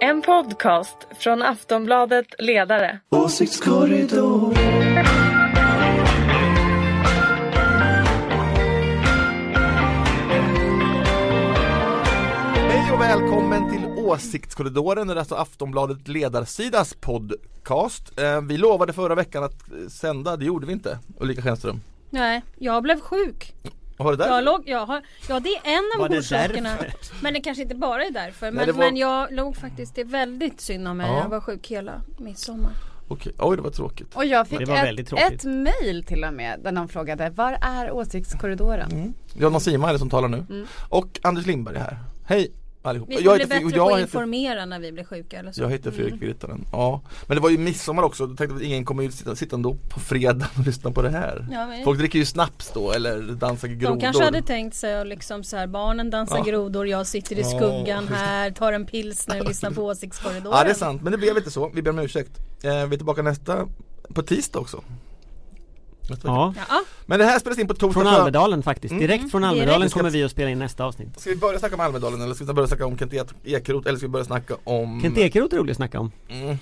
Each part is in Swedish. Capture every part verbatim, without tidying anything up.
En podcast från Aftonbladet Ledare. Åsiktskorridor. Hej och välkommen till Åsiktskorridoren, det är alltså Aftonbladet Ledarsidas podcast. Vi lovade förra veckan att sända, det gjorde vi inte, Ulrika Schenström. Nej, jag blev sjuk. Har du det? Jag låg, jag har, ja, det är en av var orsakerna. Men det kanske inte bara är därför. Men, Nej, var... men jag låg faktiskt, det är väldigt synd om mig. Ja. Jag var sjuk hela midsommar. Okej, oj det var tråkigt. Och jag fick ett, ett mejl till och med där någon frågade, var är åsiktskorridoren? Mm. Jonna Sima är det som talar nu. Mm. Och Anders Lindberg är här. Hej allihop. Vi jag blir bättre jag på att heter, informera när vi blir sjuka eller så. Jag heter Fredrik mm. Virtanen. Ja. Men det var ju midsommar också. Jag tänkte att ingen kommer ju sitta, sitta ändå på fredag och lyssna på det här. Ja, men... Folk dricker ju snaps då eller dansar grodor. De kanske hade tänkt sig att liksom så här, barnen dansar ja. grodor, jag sitter i skuggan ja. här, tar en pilsner och lyssnar på åsiktskorridoren. Ja, det är sant. Men det blev inte så. Vi ber om ursäkt. Eh, vi är tillbaka nästa på tisdag också. Ja. ja. Men det här spelas in på torsdag. Från Almedalen faktiskt. Mm. Direkt från Almedalen Direkt. kommer vi att spela in nästa avsnitt. Ska vi börja snacka om Almedalen eller ska vi börja snacka om Kent Ekeroth eller ska vi börja snacka om... Kent Ekeroth är roligt att snacka om. Mm.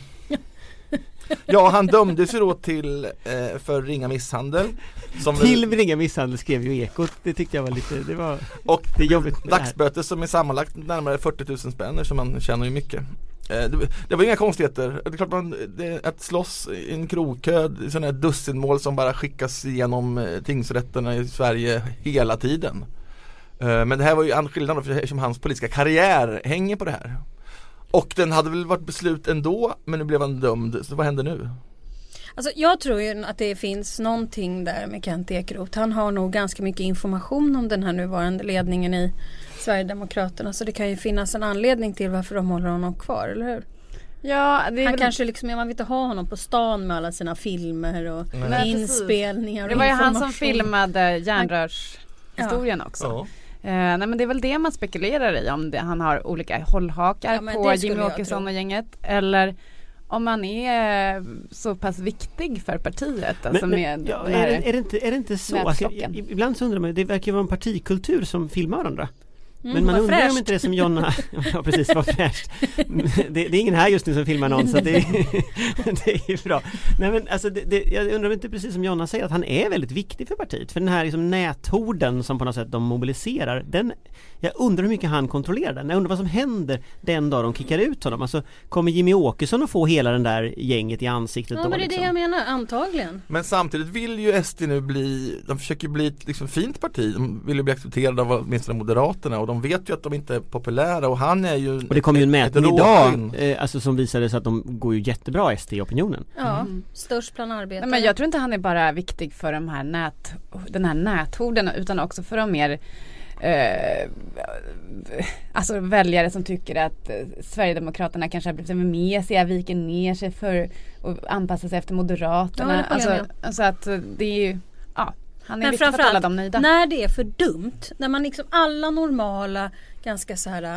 Ja, han dömdes ju då till eh, för ringa misshandel. Som till väl... ringa misshandel skrev ju Ekot. Det tyckte jag var lite... Det var och det jobbigt dagsböter som är sammanlagt närmare fyrtio tusen spänn, så man tjänar ju mycket. Det, det var inga konstigheter. Det är klart man, det, att slåss i en krogkö, sådana här dussinmål som bara skickas igenom tingsrätterna i Sverige hela tiden. Men det här var ju skillnad eftersom hans politiska karriär hänger på det här. Och den hade väl varit beslut ändå, men nu blev han dömd. Så vad händer nu? Alltså jag tror ju att det finns någonting där med Kent Ekeroth. Han har nog ganska mycket information om den här nuvarande ledningen i Sverigedemokraterna. Så det kan ju finnas en anledning till varför de håller honom kvar, eller hur? Ja, det är han väl... kanske liksom, man vill inte ha honom på stan med alla sina filmer och Nej, inspelningar och det var ju han som information. filmade järnrörshistorien ja. också. Ja. Uh, nej men det är väl det man spekulerar i, om det, han har olika hållhakar ja, på Jimmy Åkesson och gänget, eller om man är så pass viktig för partiet. Men, alltså men, med ja, är, det, är, det inte, är det inte så? Alltså, jag, ibland så undrar man, det verkar vara en partikultur som filmar varandra. Mm, men man undrar fräscht. om inte det som Jonna... Ja, precis, vad fräscht. Det, det är ingen här just nu som filmar någon, så det, det är ju bra. Nej, men alltså, det, det, jag undrar om inte precis som Jonna säger att han är väldigt viktig för partiet. För den här liksom, näthorden som på något sätt de mobiliserar, den, jag undrar hur mycket han kontrollerar den. Jag undrar vad som händer den dag de kickar ut honom. Alltså, kommer Jimmy Åkesson att få hela den där gänget i ansiktet? Ja, då, men det är liksom? det jag menar, antagligen. Men samtidigt vill ju S D nu bli, de försöker bli ett liksom, fint parti. De vill ju bli accepterade av åtminstone Moderaterna, och de vet ju att de inte är populära, och han är ju... Och det kom ju en mätning idag eh, alltså, som visade sig att de går ju jättebra S D i opinionen. Ja, mm. störst bland arbetare. Men jag tror inte han är bara viktig för de här nät, den här näthorden, utan också för de mer eh, alltså väljare som tycker att eh, Sverigedemokraterna kanske har blivit med sig, viker ner sig för att anpassa sig efter Moderaterna. Ja, alltså, alltså att det är ju, ja, han är men viktig för att alla de nöjda. När det är för dumt, när man liksom alla normala, ganska så här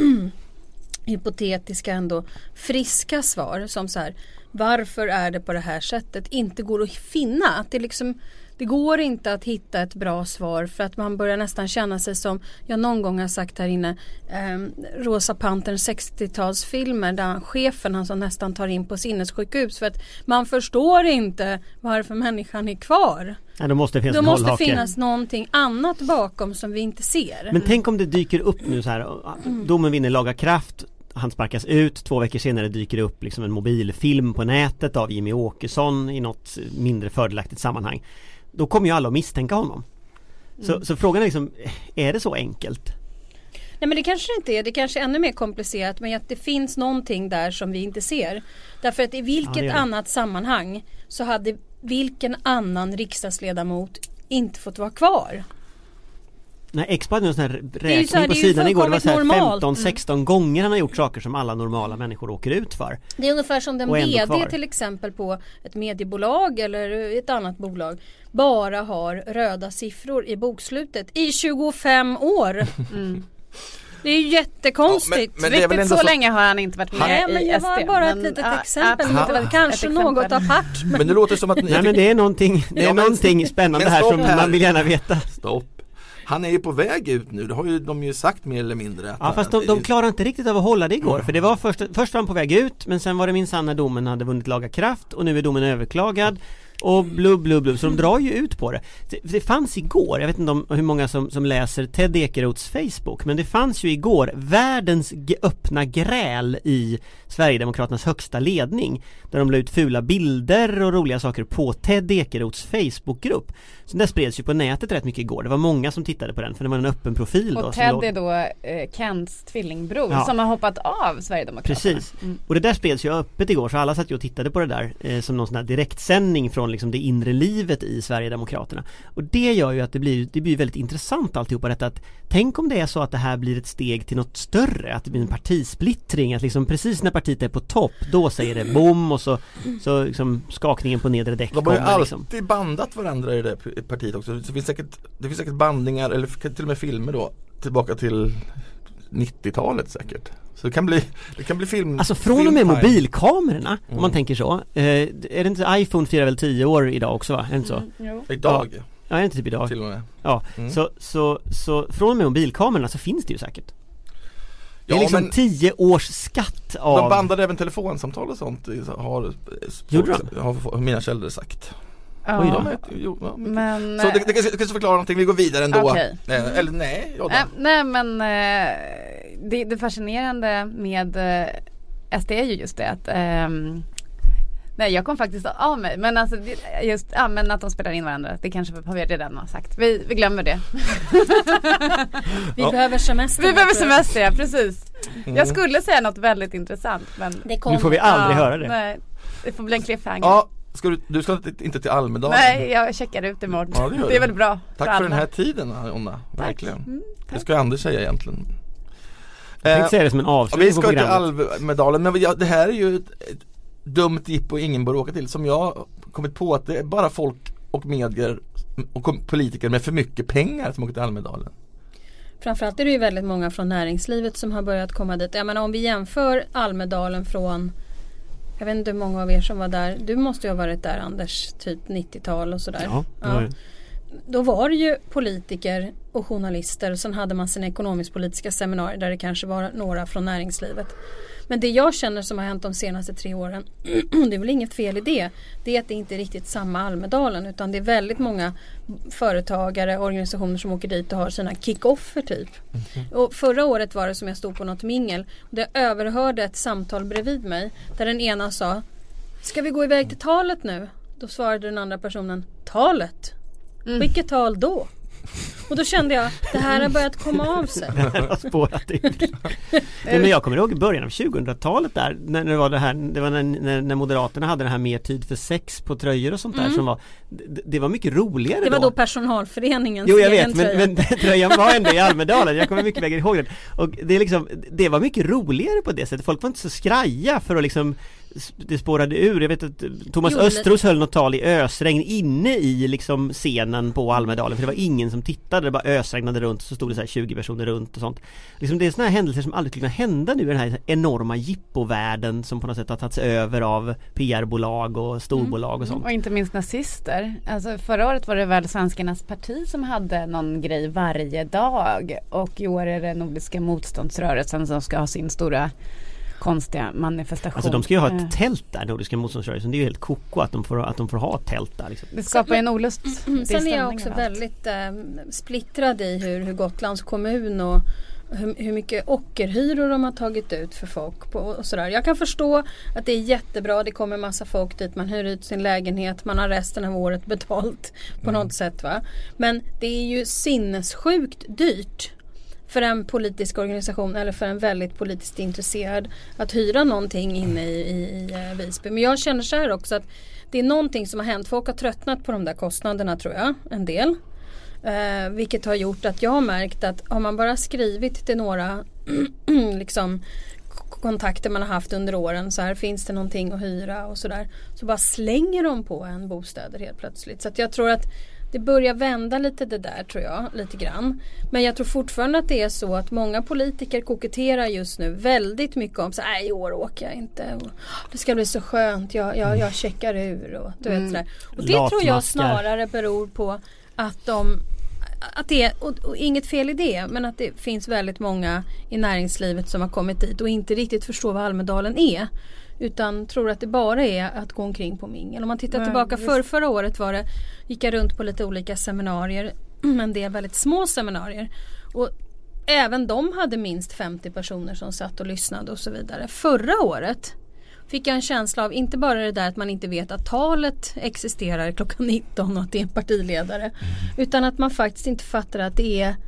hypotetiska ändå friska svar som så här, varför är det på det här sättet, inte går att finna, att det liksom, det går inte att hitta ett bra svar, för att man börjar nästan känna sig som, jag någon gång har sagt här inne, eh, Rosa Pantern sextiotalsfilmer där chefen, han som nästan tar in på sinnessjukhus, för att man förstår inte varför människan är kvar. Ja, då måste det finnas, då måste hållhake. finnas någonting annat bakom som vi inte ser. Men tänk om det dyker upp nu så här, domen vinner laga kraft, han sparkas ut, två veckor senare dyker det upp liksom en mobilfilm på nätet av Jimmy Åkesson i något mindre fördelaktigt sammanhang. Då kommer ju alla att misstänka honom. Så, mm. så frågan är liksom, är det så enkelt? Nej, men det kanske inte är. Det kanske är ännu mer komplicerat, men att det finns någonting där som vi inte ser. Därför att i vilket ja, annat sammanhang så hade vilken annan riksdagsledamot inte fått vara kvar? Nej, Expo hade en sån här räkning det så här, på sidan igår. Det var så här femton sexton mm. gånger han har gjort saker som alla normala människor åker ut för. Det är ungefär som den vd till exempel på ett mediebolag eller ett annat bolag bara har röda siffror i bokslutet i tjugofem år. Mm. Det är ju jättekonstigt. Ja, men, men Riktigt så, så länge har han inte varit med Nej, i men jag var S D. bara men, ett litet ja, exempel. Ja, det var kanske ett något exempel. apart. Men, men det låter som att... Nej, men det är någonting, det är ja, någonting spännande här som här. man vill gärna veta. Stopp. Han är ju på väg ut nu, det har ju de ju sagt mer eller mindre. Att ja, fast de, de klarar inte riktigt av att hålla det igår. Mm. För det var först, först var han på väg ut, men sen var det minsann när domen hade vunnit laga kraft och nu är domen överklagad. Och blub, blub, blub. Så de drar ju ut på det. Det, det fanns igår, jag vet inte om hur många som, som läser Ted Ekeroths Facebook, men det fanns ju igår världens g- öppna gräl i Sverigedemokraternas högsta ledning. Där de la ut fula bilder och roliga saker på Ted Ekeroths Facebookgrupp. Så det spreds ju på nätet rätt mycket igår. Det var många som tittade på den, för det var en öppen profil. Och då, Ted låg... är då eh, Kents tvillingbror ja. som har hoppat av Sverigedemokraterna. Precis. Mm. Och det där spreds ju öppet igår, så alla satt ju och tittade på det där eh, som någon sån här direktsändning från liksom det inre livet i Sverigedemokraterna. Och det gör ju att det blir, det blir väldigt intressant alltihopa detta, att tänk om det är så att det här blir ett steg till något större, att det blir en partisplittring, att liksom precis när partiet är på topp, då säger det bom och så, så liksom skakningen på nedre däck de har ju kommer, alltid liksom. bandat varandra i det partiet också. Det finns säkert, det finns säkert bandningar eller till och med filmer då tillbaka till nittiotalet säkert. Så det kan bli, det kan bli film. Alltså från och med filmtime. Mobilkamerorna, Mm. om man tänker så. Eh, är det inte iPhone firar väl tio år idag också, va? Är det inte så? Mm, jo. Idag Ja, är det inte typ idag? till och med. Ja, Mm. så, så, så från och med mobilkamerorna så finns det ju säkert. Det är Ja, liksom men tio års skatt av... de bandade även telefonsamtal och sånt har, Gjorde har, har mina källor sagt. Ja. Oj då. Ja, jo, ja, mycket. Men, Så det, det kanske ska förklara någonting, vi går vidare ändå. Okej. Eh, eller nej, ja, äh, nej men eh, det, det fascinerande med eh, S D är ju just det att ehm, nej jag kom faktiskt av mig, men alltså det, just ja, men att de spelar in varandra, det kanske har vi redan sagt, vi, vi glömmer det. Vi Ja. behöver semester. Vi behöver semester, ja precis. Mm. Jag skulle säga något väldigt intressant, men Det kommer. Nu får vi aldrig höra det. nej, det får bli en cliffhanger. Ja, ska du, du ska inte, inte till Almedalen. Nej, jag checkar ut imorgon. Ja, det gör det är du. väl bra. Tack för, alla. den här tiden, Jonna. Verkligen. Mm, Det ska Anders säga egentligen. Jag tänkte Eh, säga det som en ja, avslutning vi på ska till programmet. Almedalen, men ja, det här är ju ett, ett dumt jippo ingen bör åka till, som jag har kommit på att det är bara folk och medier och kom- politiker med för mycket pengar som åker till Almedalen. Framförallt är det ju väldigt många från näringslivet som har börjat komma dit. Jag menar, om vi jämför Almedalen från, jag vet inte hur många av er som var där. Du måste ju ha varit där, Anders, typ nittiotal och sådär. Ja, det Ja. var ju- Då var det ju politiker och journalister och sen hade man sina ekonomisk-politiska seminarier där det kanske var några från näringslivet. Men det jag känner som har hänt de senaste tre åren, det är väl inget fel i det, det är att det inte är riktigt samma Almedalen, utan det är väldigt många företagare, organisationer som åker dit och har sina kick-offer typ. Mm-hmm. Och förra året var det som jag stod på något mingel och jag överhörde ett samtal bredvid mig där den ena sa: ska vi gå iväg till talet nu? Då svarade den andra personen: talet? Mm. Vilket tal då? Och då kände jag, det här har börjat komma av sig. Det har spårat ur. Nej, men jag kommer ihåg i början av tjugohundratalet där, när det var det här, det var när, när, när Moderaterna hade det här mer tid för sex på tröjor och sånt där, Mm. som var, det, det var mycket roligare Det var då. då personalföreningens Jo, jag egen vet, men, tröja. men tröjan var ändå i Almedalen. Jag kommer mycket väl ihåg den. Och det är liksom, det var mycket roligare på det sättet. Folk var inte så skraja för att liksom, det spårade ur. Jag vet att Thomas Jo, Östros höll något tal i ösregn inne i liksom scenen på Almedalen, för det var ingen som tittade, det bara ösregnade runt, så stod det så här tjugo personer runt och sånt. Liksom det är såna här händelser som aldrig skulle kunna hända nu i den här enorma jippovärlden som på något sätt har tagits över av P R-bolag och storbolag och sånt. Och inte minst nazister. Alltså förra året var det väl Svenskarnas parti som hade någon grej varje dag, och i år är det Nordiska motståndsrörelsen som ska ha sin stora konstiga manifestation. Alltså de ska ju ha ett Eh, tält där, Nordiska motståndsrörelsen. Det är ju helt koko att de får, att de får ha ett tält där liksom. Det skapar en olust. Mm, sen är jag stämning också överallt. väldigt eh, splittrad i hur, hur Gotlands kommun och hur, hur mycket ockerhyror de har tagit ut för folk på, och sådär. Jag kan förstå att det är jättebra, det kommer massa folk dit, man hyr ut sin lägenhet, man har resten av året betalt på Mm. något sätt, va. Men det är ju sinnessjukt dyrt för en politisk organisation eller för en väldigt politiskt intresserad att hyra någonting inne i, i, i eh, Visby. Men jag känner så här också att det är någonting som har hänt. Folk har tröttnat på de där kostnaderna, tror jag, en del. Eh, vilket har gjort att jag har märkt att har man bara skrivit till några liksom k- kontakter man har haft under åren, så här finns det någonting att hyra och sådär, så bara slänger de på en bostäder helt plötsligt. Så att jag tror att det börjar vända lite det där, tror jag, lite grann. Men jag tror fortfarande att det är så att många politiker koketterar just nu väldigt mycket om så här, i år åker jag inte. Och det ska bli så skönt, jag, jag, jag checkar ur och du Mm. vet sådär. Och det tror jag Latmaskar. snarare beror på att de att det är, och, och inget fel i det, men att det finns väldigt många i näringslivet som har kommit dit och inte riktigt förstår vad Almedalen är, utan tror att det bara är att gå omkring på mingel. Om man tittar tillbaka för förra året var det, gick jag runt på lite olika seminarier, en del väldigt små seminarier, och även de hade minst femtio personer som satt och lyssnade och så vidare. Förra året fick jag en känsla av, inte bara det där att man inte vet att talet existerar klockan nitton och att det är en partiledare, mm. utan att man faktiskt inte fattar att det är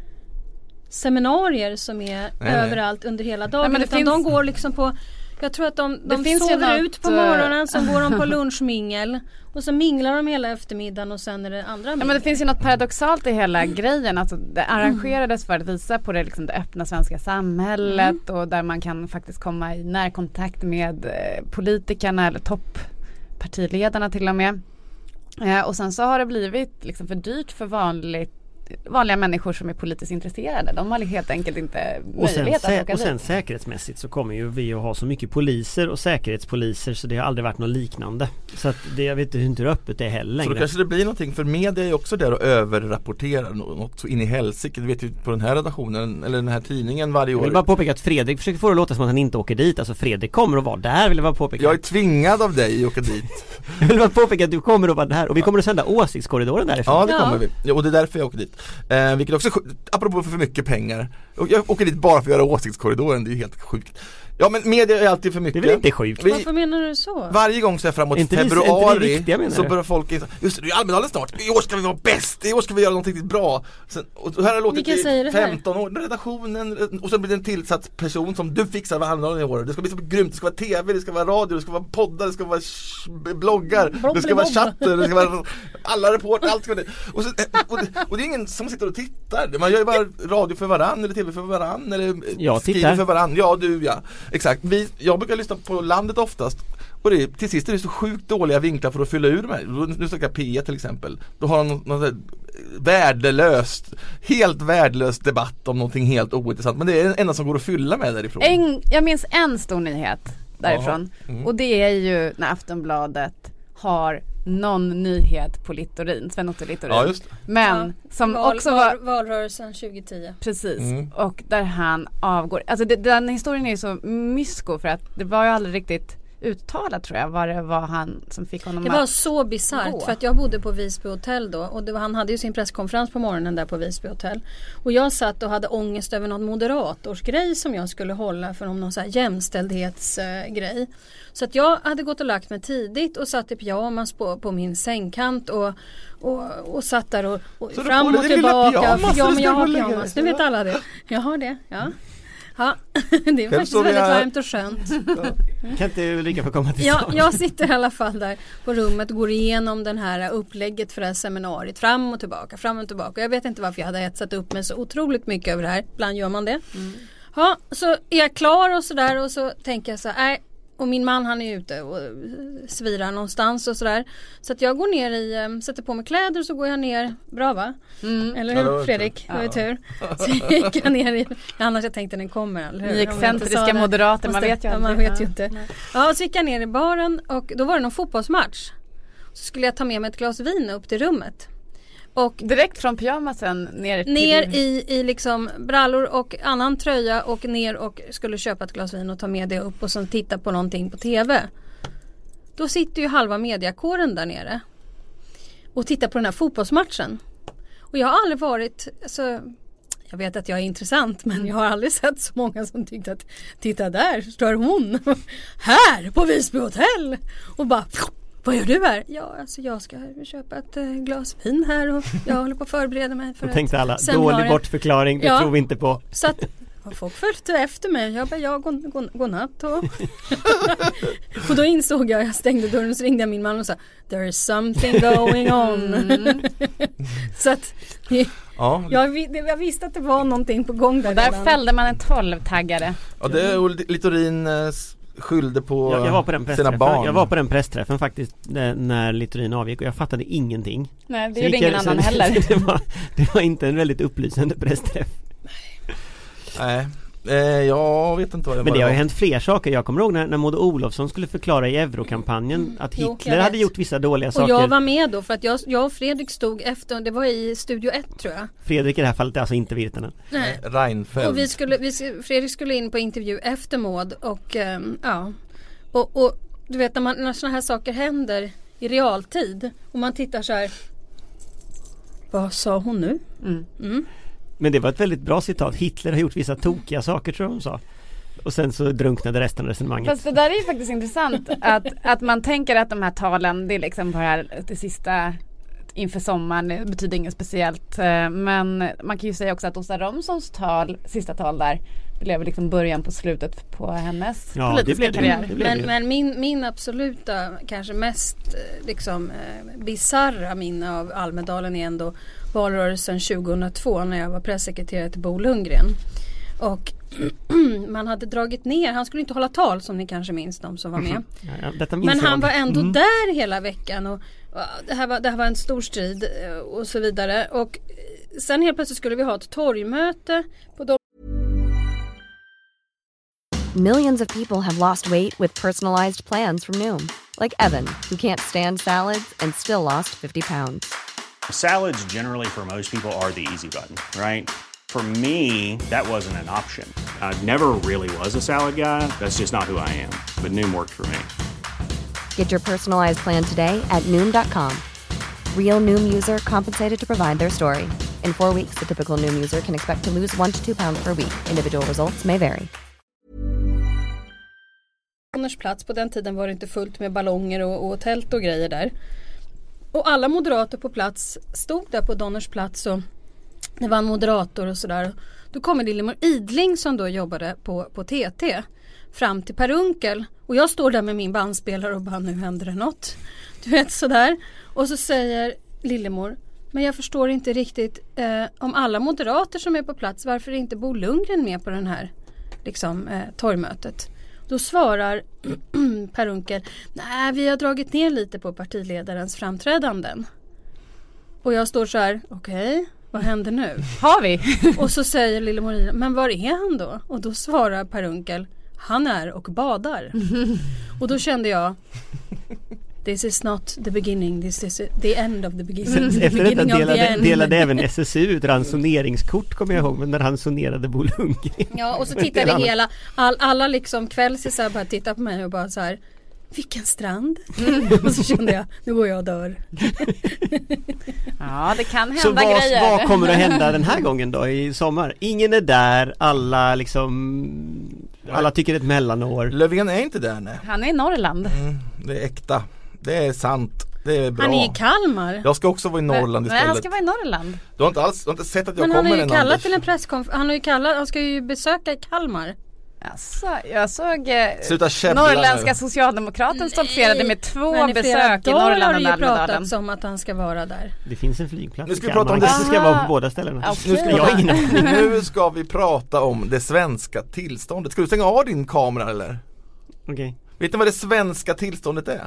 seminarier som är nej, överallt nej. under hela dagen. Nej, utan finns... de går liksom på, jag tror att de, de sover något... ut på morgonen, sen går de på lunchmingel och så minglar de hela eftermiddagen och sen är det andra mingel. Ja, men det finns ju något paradoxalt i hela mm. grejen. Alltså, det arrangerades för att visa på det, liksom, det öppna svenska samhället mm. och där man kan faktiskt komma i närkontakt med eh, politikerna eller topppartiledarna till och med. Eh, och sen så har det blivit liksom för dyrt för vanligt vanliga människor som är politiskt intresserade. De har helt enkelt inte möjlighet att åka Och sen säkerhetsmässigt så kommer ju vi att ha så mycket poliser och säkerhetspoliser så det har aldrig varit något liknande. Så att det, jag vet inte hur öppet det är heller längre. Så då kanske det blir någonting, för media är ju också där och överrapporterar något så in i helsike. Du vet ju på den här redaktionen eller den här tidningen varje år. Jag vill bara påpeka att Fredrik försöker få det att låta som att han inte åker dit. Alltså Fredrik kommer att vara där, vill jag bara påpeka. Jag är tvingad av dig att åka dit. Jag vill bara påpeka att du kommer att vara där och vi kommer att sända åsiktskorridoren därifrån. Ja, det kommer ja. vi. Ja, och det är därför jag åker dit. Eh, vilket också, apropå för mycket pengar, och jag åker dit bara för att göra åsiktskorridoren, det är ju helt sjukt. Ja, men media är alltid för mycket. Det är väl inte sjukt? Vi, Varför menar du så? Varje gång så är framåt inte februari det, inte det viktiga, så börjar folk just det, det är Almedalen snart. I år ska vi vara bäst. I år ska vi göra något riktigt bra. Sen, och här har låtit i femton år redaktionen och så blir det en tillsatt person som du fixar vad Almedalen i år. Det ska bli så grymt. Det ska vara tv, det ska vara radio, det ska vara poddar, det ska vara sh- bloggar, Blom, det ska vara chatter, det ska vara alla reporter, allt ska vara det. Och, så, och, det, och det är ingen som sitter och tittar. Man gör ju bara radio för varann eller tv för varann eller jag skriver tittar. för varann. Ja, du ja. Exakt. Vi Jag brukar lyssna på landet oftast. Och det, till sist är det så sjukt dåliga vinklar för att fylla ur mig. Nu snackar jag P ett till exempel. Då har de något, något värdelöst, helt värdelös debatt om någonting helt ointressant. Men det är den enda som går att fylla med därifrån. En, jag minns en stor nyhet därifrån. Mm. Och det är ju när Aftonbladet har någon nyhet på Littorin, Sven-Otto Littorin. Ja, just det. Men ja, som val, också var valrörelsen tjugo tio. Precis. Mm. Och där han avgår. Alltså det, den historien är ju så mysko för att det var ju aldrig riktigt uttalat, tror jag, vad det var han som fick honom. Det var så bisarrt för att jag bodde på Visby hotell då och det var, han hade ju sin presskonferens på morgonen där på Visby hotell och jag satt och hade ångest över någon moderatorsgrej som jag skulle hålla för någon så här jämställdhetsgrej. Uh, så att jag hade gått och lagt mig tidigt och satt i pyjamas på, på min sängkant och, och, och satt där och, och fram och tillbaka. Pyjamas, ja, men jag har pyjamas. Nu vet alla det. Jag har det, ja. Ja, det är faktiskt väldigt jag... varmt och skönt. Ja. Kan inte Ulrika få komma till ja, jag sitter i alla fall där på rummet och går igenom den här upplägget för det här seminariet. Fram och tillbaka, fram och tillbaka. Jag vet inte varför jag hade etsat upp mig så otroligt mycket över det här. Ibland gör man det. Mm. Ja, så är jag klar och sådär och så tänker jag så här, nej. Och min man han är ute och svirar någonstans och sådär. Så att jag går ner i, sätter på mig kläder och så går jag ner. Bra va? Mm. Eller hur ja, Fredrik? Det var ja. tur. Så gick jag ner i, annars jag tänkte den kommer. Eller hur? Ni excentriska moderater, man vet ju ja, man vet ju inte. Nej. Ja, så gick jag ner i baren och då var det någon fotbollsmatch. Så skulle jag ta med mig ett glas vin upp till rummet. Och direkt från pyjamasen ner, till... ner i, i liksom brallor och annan tröja och ner och skulle köpa ett glas vin och ta med det upp och sen titta på någonting på tv. Då sitter ju halva mediakåren där nere och tittar på den här fotbollsmatchen. Och jag har aldrig varit, alltså, jag vet att jag är intressant men jag har aldrig sett så många som tyckte att titta där står hon här på Visby hotell och bara... Vad gör du här? Ja, alltså jag ska köpa ett äh, glas vin här och jag håller på att förbereda mig för att tänkte alla, dålig bortförklaring, det ja, tror vi inte på. Så att folk följde efter mig. Jag bara, ja, god, god, god natt. Och, och då insåg jag, jag stängde dörren och så ringde jag min man och sa, there is something going on. Mm. Så att ja. jag, jag visste att det var någonting på gång där. Och där fällde man en tolv-taggare. Ja, det är Littorin skyllde på, jag, jag var på sina barn. Jag var på den pressträffen faktiskt när Littorin avgick och jag fattade ingenting. Nej, det gjorde ingen jag, annan heller. det, var, det var inte en väldigt upplysande pressträff. Nej. Eh, jag vet inte vad jag Men det har ju var. hänt fler saker. Jag kommer ihåg när, när Maud Olofsson skulle förklara i eurokampanjen att Jo, Hitler jag hade vet. gjort vissa dåliga Och saker. jag var med då för att jag, jag och Fredrik stod efter, det var i Studio ett tror jag. Fredrik i det här fallet är alltså inte Virtanen. Nej. Reinfeldt. Och vi skulle, vi, Fredrik skulle in på intervju efter Maud och um, ja. Och, och du vet när, man, när såna här saker händer i realtid och man tittar så här. Vad sa hon nu? Mm. Mm. Men det var ett väldigt bra citat. Hitler har gjort vissa tokiga saker, tror jag hon sa. Och sen så drunknade resten av resonemanget. Fast det där är ju faktiskt intressant att, att man tänker att de här talen, det är liksom bara det sista inför sommaren, det betyder inget speciellt. Men man kan ju säga också att Åsa Romsons tal, sista tal där, det blev liksom början på slutet på hennes Ja, politiska det blev det. karriär. Det blev Men, det. men min, min absoluta, kanske mest eh, liksom eh, bizarra minne av Almedalen är ändå valrörelsen tjugohundratvå när jag var pressekreterare till Bo Lundgren. Och man hade dragit ner, han skulle inte hålla tal som ni kanske minns, de som var med. Ja, ja, detta minns Men han jag. var ändå Mm. där hela veckan och, och det, här var, det här var en stor strid eh, och så vidare. Och eh, sen helt plötsligt skulle vi ha ett torgmöte på de Millions of people have lost weight with personalized plans from Noom. Like Evan, who can't stand salads and still lost fifty pounds. Salads generally for most people are the easy button, right? For me, that wasn't an option. I never really was a salad guy. That's just not who I am. But Noom worked for me. Get your personalized plan today at Noom dot com. Real Noom user compensated to provide their story. In four weeks, the typical Noom user can expect to lose one to two pounds per week. Individual results may vary. plats. På den tiden var det inte fullt med ballonger och, och tält och grejer där. Och alla moderater på plats stod där på Donners plats och det var en moderator och sådär. Då kommer Lillemor Idling som då jobbade på, på T T fram till Per Unckel. Och jag står där med min bandspelare och bara, nu händer det något. Du vet sådär. Och så säger Lillemor, men jag förstår inte riktigt eh, om alla moderater som är på plats, varför är inte Bo Lundgren med på den här liksom, eh, torgmötet? Då svarar Per Unckel, nej vi har dragit ner lite på partiledarens framträdanden. Och jag står så här, okej, okay, vad händer nu? Har vi? Och så säger Lillemor Idling, men var är han då? Och då svarar Per Unckel, han är och badar. Och då kände jag, this is not the beginning, this is the end of the beginning. Sen, the efter beginning detta of the delade, end. delade även S S U ut ransoneringskort, kommer jag ihåg, men när han sonerade Bo Lundgren. Ja, och så tittade hela, all, alla liksom kvällsisar bara tittade på mig och bara så här, vilken strand? Mm. Och så kände jag, nu går jag och dör. Ja, det kan hända Så vad, grejer. vad kommer att hända den här gången då i sommar? Ingen är där, alla liksom, alla tycker ett mellanår. Löfven är inte där, nej. Han är i Norrland. Mm, det är äkta. Det är sant. Det är bra. Han är i Kalmar. Jag ska också vara i Norrland Nej, istället. han ska vara i Norrland. Du har inte alls, du har inte sett att jag Men han kommer har ju än, kallat Anders. till en presskonferens. Han har ju kallat, han ska ju besöka i Kalmar. Alltså, jag såg eh, Sluta käbbla Norrländska nu. Socialdemokraten stoltserade med två Men i flera besök i dagar Norrland har och det ju Almedalen. pratats om att han ska vara där. Det finns en flygplats Nu ska i vi prata om Kalmar. det. Han kanske ska vara på båda ställena. Okej. Nu ska, Jag har ingen aning. nu ska vi prata om det svenska tillståndet. Ska du stänga av din kamera eller? Okej. Vet ni vad det svenska tillståndet är?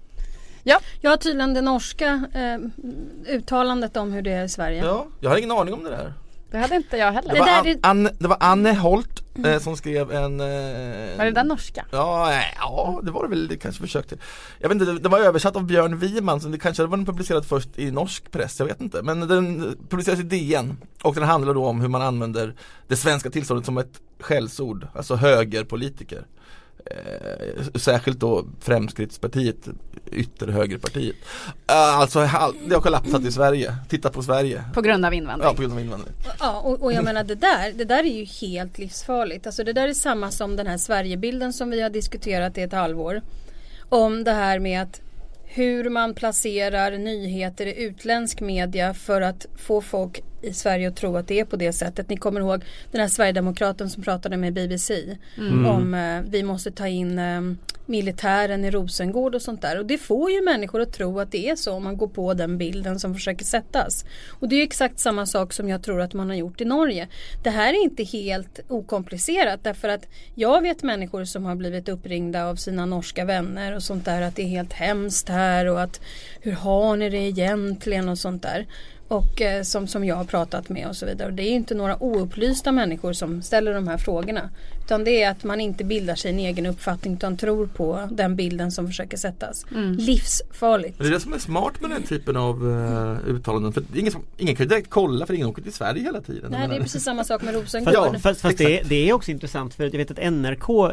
Jag har tydligen det norska eh, uttalandet om hur det är i Sverige. Ja, jag har ingen aning om det där. Det hade inte jag heller. Det var, där An, är- Anne, det var Anne Holt eh, som skrev en... Eh, Var det den norska? Ja, nej, ja, det var det väl, det kanske försökte. Jag vet inte, det, det var översatt av Björn Wiman, så det kanske var den publicerad först i norsk press, jag vet inte. Men den publicerades i D N och den handlar då om hur man använder det svenska tillståndet som ett skällsord, alltså högerpolitiker. Eh, särskilt då Fremskrittspartiet, ytterhögerpartiet. Uh, alltså det har kollapsat i Sverige. Titta på Sverige. På grund av invandring. Ja, på grund av invandring. Ja, och, och jag menar det där, det där är ju helt livsfarligt. Alltså det där är samma som den här Sverigebilden som vi har diskuterat i ett halvår. Om det här med att hur man placerar nyheter i utländsk media för att få folk i Sverige att tro att det är på det sättet. Ni kommer ihåg den här Sverigedemokraten som pratade med B B C Mm. om eh, vi måste ta in eh, militären i Rosengård och sånt där. Och det får ju människor att tro att det är så om man går på den bilden som försöker sättas. Och det är exakt samma sak som jag tror att man har gjort i Norge. Det här är inte helt okomplicerat därför att jag vet människor som har blivit uppringda av sina norska vänner och sånt där att det är helt hemskt här och att hur har ni det egentligen och sånt där. och eh, som, som jag har pratat med och så vidare. Och det är ju inte några oupplysta människor som ställer de här frågorna. Utan det är att man inte bildar sig en egen uppfattning utan tror på den bilden som försöker sättas. Mm. Livsfarligt. Det är det som är smart med den typen av uh, uttalanden. För ingen, som, ingen kan ju direkt kolla för ingen åker till Sverige hela tiden. Nej, det är precis samma sak med Rosengård. Fast, ja, fast, fast det, är, det är också intressant för jag vet att N R K,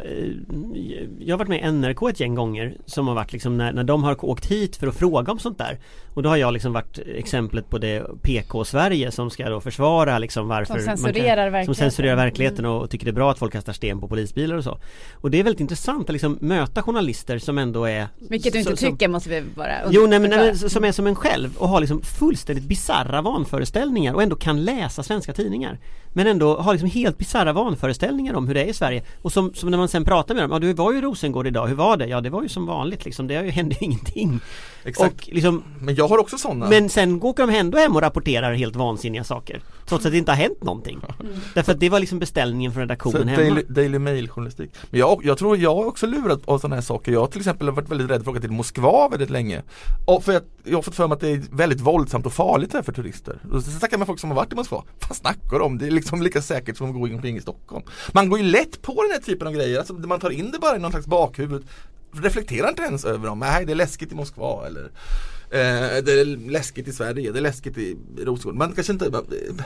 jag har varit med i N R K ett gäng gånger som har varit liksom när, när de har åkt hit för att fråga om sånt där. Och då har jag liksom varit exemplet på det P K-Sverige som ska då försvara liksom varför som censurerar man kan, verkligheten, som censurerar verkligheten och, och tycker det är bra att folk kastar sten på polisbilar och så. Och det är väldigt intressant att liksom möta journalister som ändå är... Vilket du inte som, tycker måste vi bara... Jo, nej men, nej, men som är som en själv och har liksom fullständigt bizarra vanföreställningar och ändå kan läsa svenska tidningar. Men ändå har liksom helt bizarra vanföreställningar om hur det är i Sverige. Och som, som när man sen pratar med dem, ja du var ju i Rosengård idag, hur var det? Ja det var ju som vanligt liksom, det hände ju ingenting. Exakt. Och liksom, men jag har också sådana. Men sen åker de ändå hem och rapporterar helt vansinniga saker. Trots att det inte har hänt någonting. Mm. Därför att det var liksom beställningen från redaktionen så hemma. Daily, Daily Mail-journalistik. Men jag, jag tror jag har också lurat av sådana här saker. Jag till exempel har varit väldigt rädd för att åka till Moskva väldigt länge. Och för att jag har fått för mig att det är väldigt våldsamt och farligt här för turister. Och så snackar man folk som har varit i Moskva. Vad snackar de? Det är liksom lika säkert som att gå omkring i Stockholm. Man går ju lätt på den här typen av grejer. Alltså, man tar in det bara i någon slags bakhuvud. Reflekterar inte ens över dem. Nej, det är läskigt i Moskva eller eh, det är läskigt i Sverige, det är läskigt i Rosengård. Man kanske inte...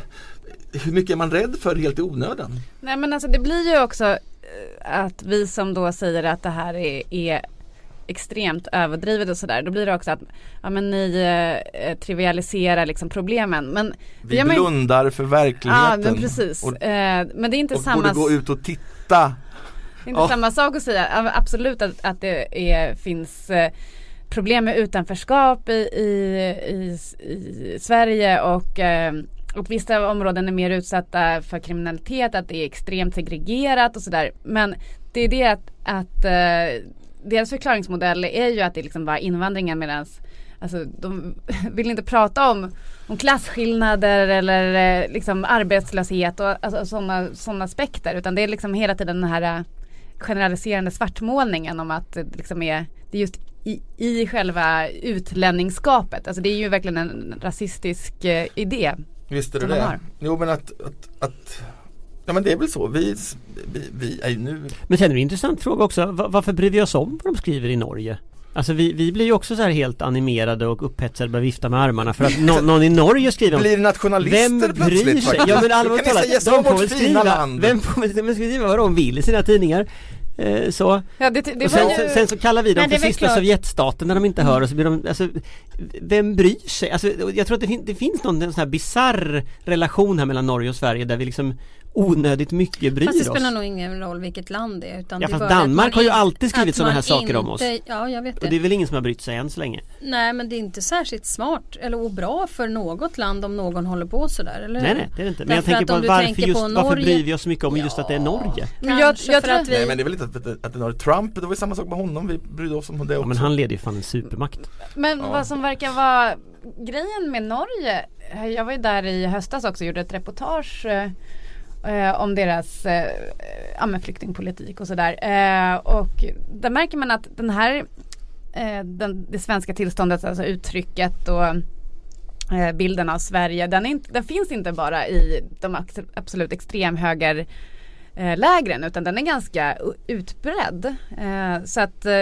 Hur mycket är man rädd för helt i onödan? Nej, men alltså det blir ju också att vi som då säger att det här är, är extremt överdrivet och sådär, då blir det också att ja, men ni eh, trivialiserar liksom problemen. Men vi ja, blundar men, för verkligheten. Ja, men precis. Och, eh, men det är inte och samma... borde gå ut och titta. Det är inte oh. samma sak att säga. Absolut att, att det är, finns eh, problem med utanförskap i, i, i, i Sverige och eh, och vissa områden är mer utsatta för kriminalitet, att det är extremt segregerat och sådär. Men det är det att, att eh, deras förklaringsmodell är ju att det liksom var invandringen medan alltså, de vill inte prata om, om klasskillnader eller eh, liksom arbetslöshet och alltså, sådana såna aspekter, utan det är liksom hela tiden den här generaliserande svartmålningen om att det liksom är, det är just i, i själva utlänningsskapet. Alltså det är ju verkligen en rasistisk eh, idé. Visst är det det. Har. Jo, men att, att, att ja, men det är väl så. Vi, vi, vi är nu... Men sen är det en intressant fråga också. Varför bryr vi oss om vad de skriver i Norge? Alltså vi, vi blir ju också så här helt animerade och upphetsade, bara vifta med armarna för att no, någon i Norge skriver om... Blir nationalister vem plötsligt? Bryr sig? Ja, men allvarligt talat, de får väl skriva, vem får väl skriva vad de vill i sina tidningar. Eh, så. Ja, det, det sen, ju... sen, sen så kallar vi dem Nej, för sista klart. Sovjetstaten när de inte hör och så blir de, alltså, vem bryr sig? Alltså, jag tror att det, fin- det finns någon sån här bizarr relation här mellan Norge och Sverige där vi liksom onödigt mycket bryr oss. Fast det spelar nog ingen roll vilket land det är. Utan ja, det fast är Danmark har ju in, alltid skrivit sådana här saker inte, om oss. Ja, jag vet det. Och det är väl ingen som har brytt sig än så länge. Nej, men det är inte särskilt smart eller bra för något land om någon håller på sådär, eller Nej, nej, det är det inte. Men Därför jag tänker på varför, tänker just, på varför Norge, bryr vi oss så mycket om ja, just att det är Norge? Men jag, jag för att vi... Nej, men det är väl inte att, att, att det är Trump, det var ju samma sak med honom, vi brydde oss om det också. Ja, men han leder ju fan en supermakt. Men ja. vad som verkar vara grejen med Norge, jag var ju där i höstas också och gjorde ett reportage eh, om deras eh, ja, flyktingpolitik och sådär. Eh, och där märker man att den här eh, den, det svenska tillståndet, alltså uttrycket och eh, bilden av Sverige, den, är inte, den finns inte bara i de absolut extremhöger eh, lägren, utan den är ganska utbredd. Eh, så att eh,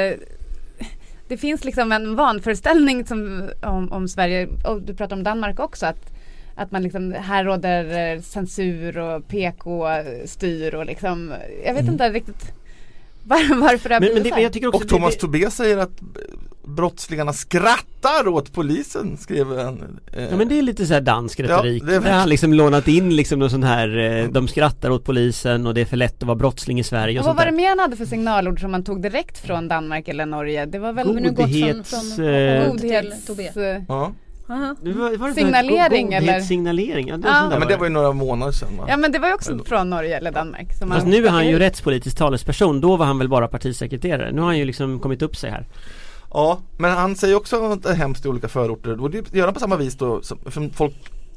det finns liksom en vanföreställning som, om, om Sverige, och du pratar om Danmark också, att Att man liksom, här råder censur och P K-styr och liksom, jag vet mm. inte riktigt var, varför det har men, blivit men det, jag tycker också Och Thomas det, Tobé säger att brottslingarna skrattar åt polisen, skrev han. Eh. Ja, men det är lite så här dansk retorik. Ja, det är där han liksom lånat in liksom någon sån här, eh, de skrattar åt polisen och det är för lätt att vara brottsling i Sverige. Och, och vad sånt var det där. mer han hade för signalord som man tog direkt från Danmark eller Norge? Det var väl Godhets... från, från, eh, godhets... Tobé. Ja. Det var, var det signalering god, eller? Signalering. Ja, det, ja. ja, men det var ju några månader sedan, va? Ja, men det var ju också från Norge eller Danmark. Som Fast man nu är han ju ut. rättspolitisk talesperson. Då var han väl bara partisekreterare. Nu har han ju liksom kommit upp sig här. Ja, men han säger också att det är hemskt i olika förorter. Och det gör han på samma vis då som folk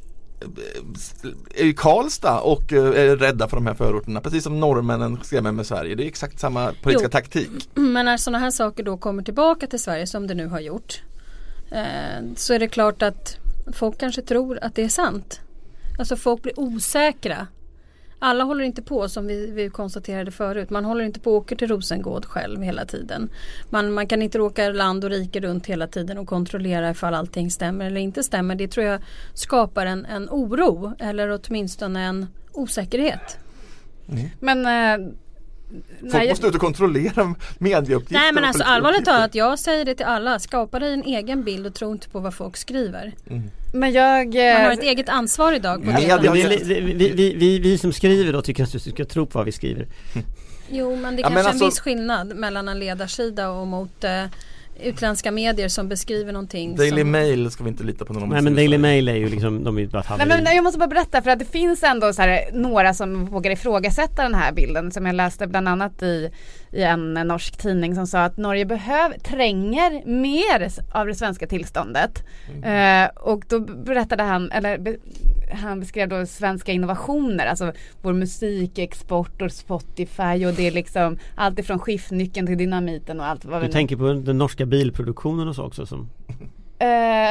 är i Karlstad och är rädda för de här förorterna. Precis som norrmännen skrämmer med Sverige. Det är exakt samma politiska jo. taktik. Men när sådana här saker då kommer tillbaka till Sverige som det nu har gjort, eh, så är det klart att folk kanske tror att det är sant. Alltså folk blir osäkra. Alla håller inte på som vi, vi konstaterade förut. Man håller inte på att åka till Rosengård själv hela tiden. Man, man kan inte åka land och rike runt hela tiden och kontrollera ifall allting stämmer eller inte stämmer. Det tror jag skapar en, en oro eller åtminstone en osäkerhet. Mm. Men... Eh, folk nej, måste ut och kontrollera medieuppgifter. Nej men alltså allvarligt talat, jag säger det till alla. Skapa dig en egen bild och tro inte på vad folk skriver. Mm. Men jag... Man har ett eget ansvar idag. På Media, det. vi, vi, vi, vi, vi som skriver då tycker att du ska tro på vad vi skriver. Jo men det är Ja, kanske men alltså, en viss skillnad mellan en ledarsida och mot eh, utländska medier som beskriver någonting. Daily som... Mail ska vi inte lita på någon. Nej men Daily Mail är ju liksom, de är ju bara ett haveri. Nej, men jag måste bara berätta för att det finns ändå så här, några som vågar ifrågasätta den här bilden som jag läste bland annat i, i en norsk tidning som sa att Norge behöver, tränger mer av det svenska tillståndet. Mm. Eh, och då berättade han, eller be, han beskrev då svenska innovationer, alltså vår musikexport och Spotify och det är liksom allt ifrån skiftnyckeln till dynamiten och allt vad vi... Du tänker på den norska bilproduktionen och så också som... Uh,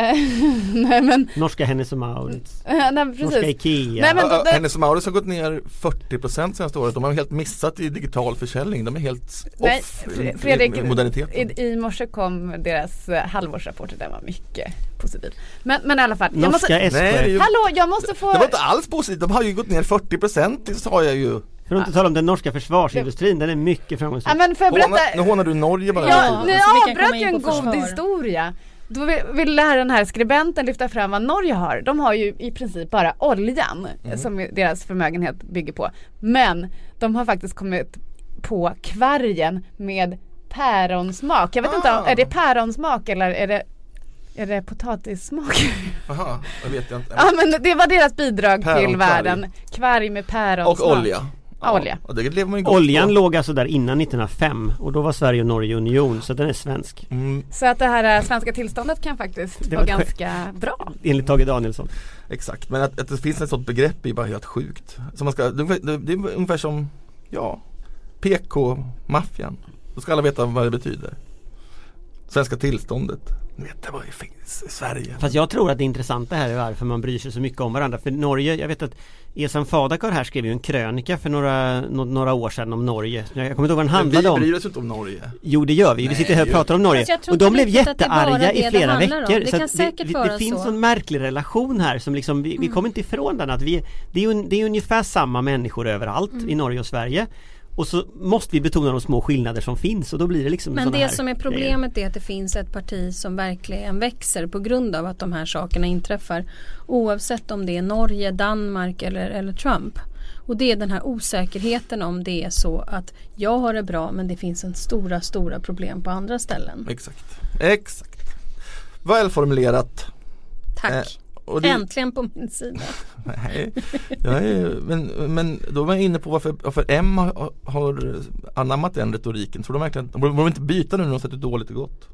nej men norska Hennes och Mauritz. Uh, nej, precis. Norska Ikea. Nej, men då, det... Hennes och Mauritz har gått ner fyrtio procent senaste året. De har helt missat i digital försäljning. De är helt nej, off Fredrik, i moderniteten. I, i morse kom deras uh, halvårsrapport och den var mycket positiv. Men, men i alla fall. Norska jag måste, S K F. Nej, ju, hallå, jag måste få... Det var inte alls positivt. De har ju gått ner fyrtio procent, det sa jag ju. För att inte tala om den norska försvarsindustrin, den är mycket framgångsrik. Ja, men för jag berätta... Håna, nu hånar du Norge bara. Ja, nu Så vi kan avbröt komma ju in en på god försvar. historia. Då vill, vill den här skribenten lyfta fram vad Norge har. De har ju i princip bara oljan mm. som deras förmögenhet bygger på. Men de har faktiskt kommit på kvargen med päronsmak. Jag vet ah. inte om, är det päronsmak eller är det Är det potatissmak? Jaha, jag vet inte. Ja, men det var deras bidrag Päron, till världen. Kvarg med päronsmak. Och olja. Ja, olja. Ja, det lever man ju gott Oljan på. låg alltså där innan nittonhundrafem och då var Sverige och Norge union, så den är svensk. Mm. Så att det här svenska tillståndet kan faktiskt Det vara var ganska bra. Enligt Tage Danielsson. Exakt, men att, att det finns ett sådant begrepp är bara helt sjukt. Så man ska, det, det, det är ungefär som ja, P K-maffian. Då ska alla veta vad det betyder. Svenska tillståndet. Ni vet det vad det finns i Sverige. Fast jag tror att det intressanta här är varför man bryr sig så mycket om varandra. För Norge, jag vet att Esan Fadakar här skrev ju en krönika för några, no, några år sedan om Norge. Jag kommer inte ihåg vad den handlade om. Vi bryr oss inte om Norge. Jo, det gör vi. Vi Nej, sitter här och pratar om Norge. Och de blev jättearga i flera veckor. Det, så kan säkert det, vara det finns så. en märklig relation här som liksom, vi, mm. vi kommer inte ifrån den. Att vi, det, är un, det är ungefär samma människor överallt mm. i Norge och Sverige. Och så måste vi betona de små skillnader som finns och då blir det liksom men det här som är problemet grejer. Är att det finns ett parti som verkligen växer på grund av att de här sakerna inträffar, oavsett om det är Norge, Danmark eller, eller Trump. Och det är den här osäkerheten om det är så att jag har det bra men det finns en stora, stora problem på andra ställen. Exakt, exakt. Välformulerat. Tack. Eh. Och det... Äntligen på min sida. Nej, jag är, men, men då var jag inne på varför, varför M har, har anammat den retoriken. Tror de verkligen, de borde inte byta nu när de sätter dåligt och gott?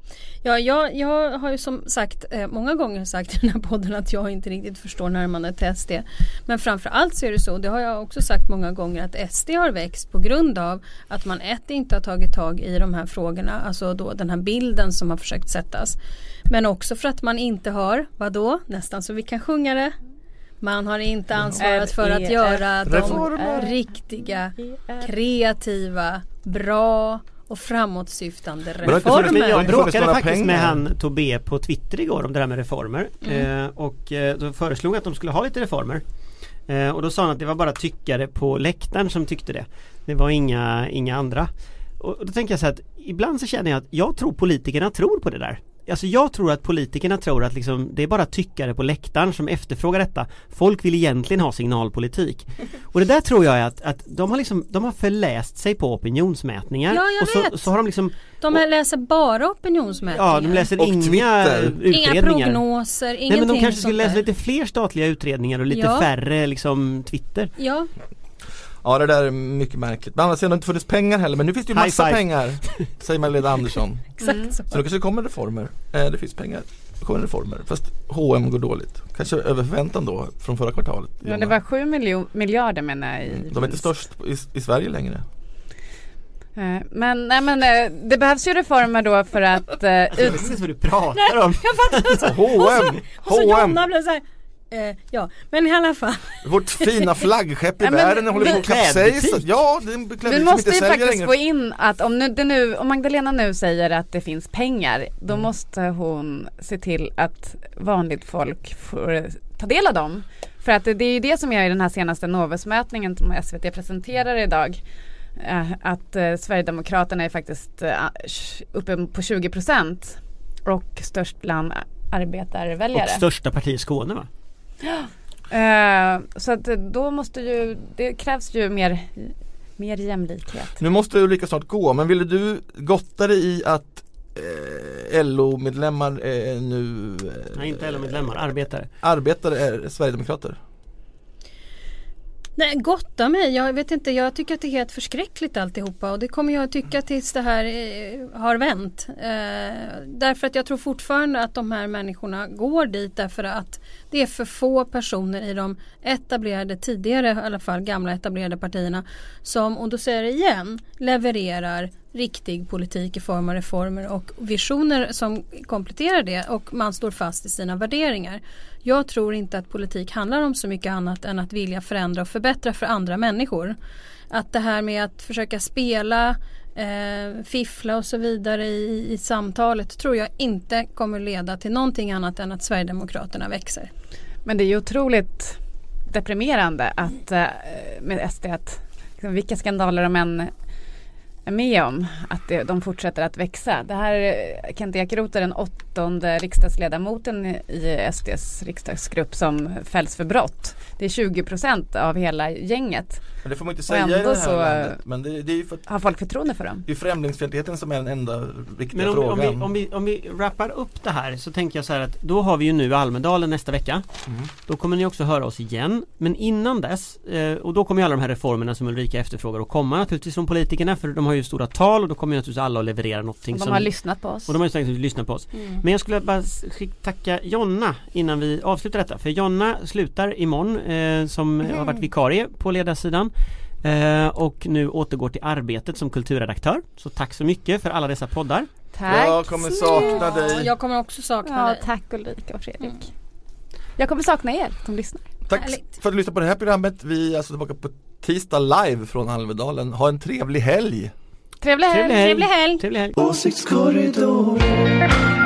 Ja, jag, jag har ju som sagt eh, många gånger sagt i den här podden att jag inte riktigt förstår närmandet till S D. Men framförallt så är det så, det har jag också sagt många gånger, att S D har växt på grund av att man ett inte har tagit tag i de här frågorna, alltså då den här bilden som har försökt sättas. Men också för att man inte har, vadå? Nästan så vi kan sjunga det. Man har inte ansvarat för att göra de riktiga, kreativa, bra och framåtsyftande reformer. Jag bråkade faktiskt pengar. med han Tobé på Twitter igår om det här med reformer. Mm. Eh, och eh, då föreslog att de skulle ha lite reformer. Eh, och då sa han att det var bara tyckare på läktaren som tyckte det. Det var inga, inga andra. Och då tänker jag så här att ibland så känner jag att jag tror politikerna tror på det där. Alltså jag tror att politikerna tror att liksom, det är bara tyckare på läktaren som efterfrågar detta. Folk vill egentligen ha signalpolitik. Och det där tror jag är att, att de, har liksom, de har förläst sig på opinionsmätningar. Ja, jag och vet. Så, så har de liksom... De och, läser bara opinionsmätningar. Ja, de läser och inga Twitter. utredningar. Inga prognoser, ingenting. Nej, men de kanske skulle läsa där. lite fler statliga utredningar och lite ja. färre liksom Twitter. Ja. Ja, det där är mycket märkligt. Men annars har det inte funnits pengar heller. Men nu finns det ju massa High five. pengar, säger Magdalena Andersson. Exakt så. Så nu kanske kommer reformer. Eh, det finns pengar. Det kommer reformer. Fast H och M går dåligt. Kanske över förväntan då från förra kvartalet. Ja, det var sju miljo- miljarder menar jag. I De är inte störst i, i Sverige längre. Men, nej, men det behövs ju reformer då för att uh, alltså, ut... Det är vad du pratar om. Jag fattar. H och M. Och så, och så Jonna blev så här, eh, ja, men i alla fall. Vårt fina flaggskepp i ja, världen men, håller på att kapsejsa. Ja, det är en beklädning som inte säljer. Vi måste ju faktiskt få in att om, nu, det nu, om Magdalena nu säger att det finns pengar, då mm. måste hon se till att vanligt folk får ta del av dem. För att det, det är ju det som är i den här senaste Novusmätningen som S V T presenterar idag. Att eh, Sverigedemokraterna är faktiskt eh, uppe på tjugo procent och störst bland arbetarväljare. Och största parti i Skåne, va? Ja. Eh, så att då måste ju, det krävs ju mer, mer jämlikhet. Nu måste Ulrika snart gå, men ville du gotta dig i att eh, L O-medlemmar är nu... Eh, Nej, inte L O-medlemmar, arbetare. Arbetare är Sverigedemokrater. Nej, gotta mig. Jag vet inte, jag tycker att det är helt förskräckligt alltihopa och det kommer jag att tycka tills det här eh, har vänt. Eh, därför att jag tror fortfarande att de här människorna går dit därför att det är för få personer i de etablerade, tidigare i alla fall gamla etablerade partierna som, och då säger jag det igen, levererar riktig politik i form av reformer och visioner som kompletterar det och man står fast i sina värderingar. Jag tror inte att politik handlar om så mycket annat än att vilja förändra och förbättra för andra människor. Att det här med att försöka spela, eh, fiffla och så vidare i, i samtalet tror jag inte kommer leda till någonting annat än att Sverigedemokraterna växer. Men det är ju otroligt deprimerande att eh, med S D att liksom, vilka skandaler de än är med om att det, de fortsätter att växa. Det här Kent Ekeroth är den åttonde riksdagsledamoten i S D:s riksdagsgrupp som fälls för brott. Det är tjugo procent av hela gänget. Men det får man inte säga i det här så landet. Men det, det är ju för att har folk förtroende för dem. Det är främlingsfientligheten som är den enda riktiga Men om, frågan. om, vi, om, vi, om vi rappar upp det här så tänker jag så här att då har vi ju nu Almedalen nästa vecka. Mm. Då kommer ni också höra oss igen. Men innan dess, eh, och då kommer ju alla de här reformerna som Ulrika efterfrågar att komma naturligtvis från politikerna, för de har ju stora tal och då kommer ju naturligtvis alla att leverera någonting. Och de som, har lyssnat på oss. Och de har ju faktiskt lyssnat på oss. Mm. Men jag skulle bara tacka Jonna innan vi avslutar detta. För Jonna slutar imorgon eh, som mm. har varit vikarie på ledarsidan. Uh, och nu återgår till arbetet som kulturredaktör. Så tack så mycket för alla dessa poddar. Tack. Jag kommer sakna dig. Jag kommer också sakna ja, dig. Tack Ulrika och Fredrik. Mm. Jag kommer sakna er som lyssnar. Tack Härligt. för att du lyssnade på det här programmet. Vi är alltså tillbaka på tisdag live från Almedalen. Ha en trevlig helg. Trevlig helg. Trevlig helg. Trevlig helg. Åsiktskorridoren.